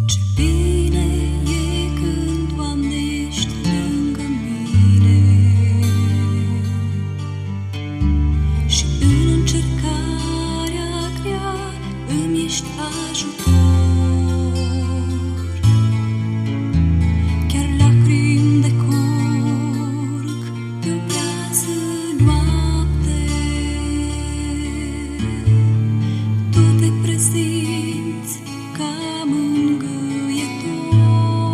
Ce bine e când, Doamne, ești lângă mine și în încercarea grea îmi ești ajutor. Chiar lacrimi de curg pe o brează noapte, Tu te prezinți ca mângâietor.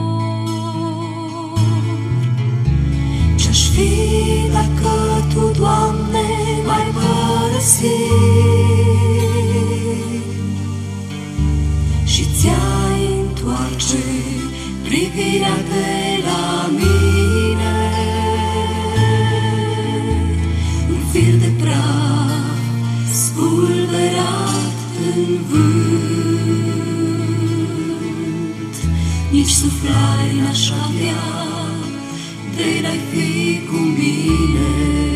Ce-aș fi dacă Tu, Doamne, m-ai părăsit și ți-ai întoarce privirea de la mine? Un fir de praf spulberat în vânt, nici suflare n-aș avea de n-ai fi cu mine.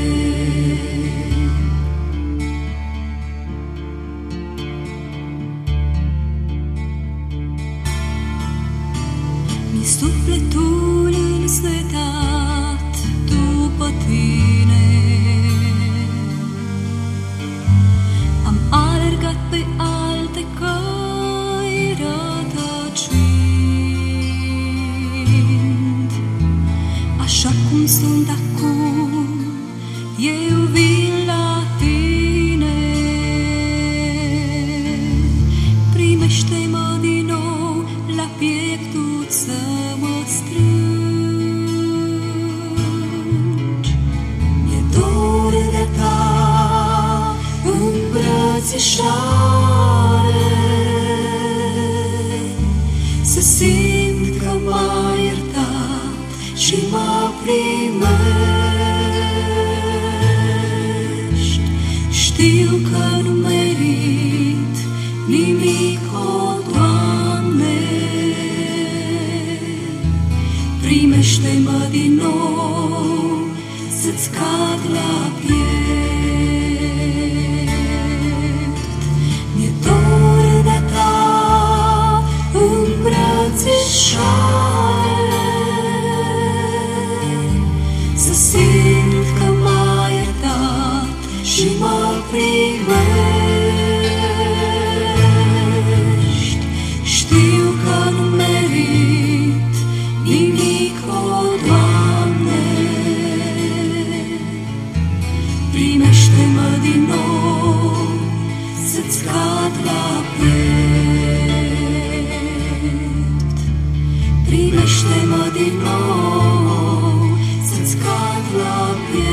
Mi sufletul însetat după Tine, am alergat pe alte căi rătăcind. Așa cum sunt acum, eu vin la Tine. Primește-mă din nou la pieptul să mă strângi. Mi-e dor de Ta îmbrățișare, să simt că m-ai iertat și mă primești. Știu că nu merit nimic, o Doamne, primește-mă din nou să-ți cad la piept. Mi-e dor de Ta îmbrățișare, să simt că m-ai iertat și mă primești. Știu că nu merit nimic, o Doamne, primește-mă din nou să-ți cad la piept. Primește-mă din nou să-ți cad la piept.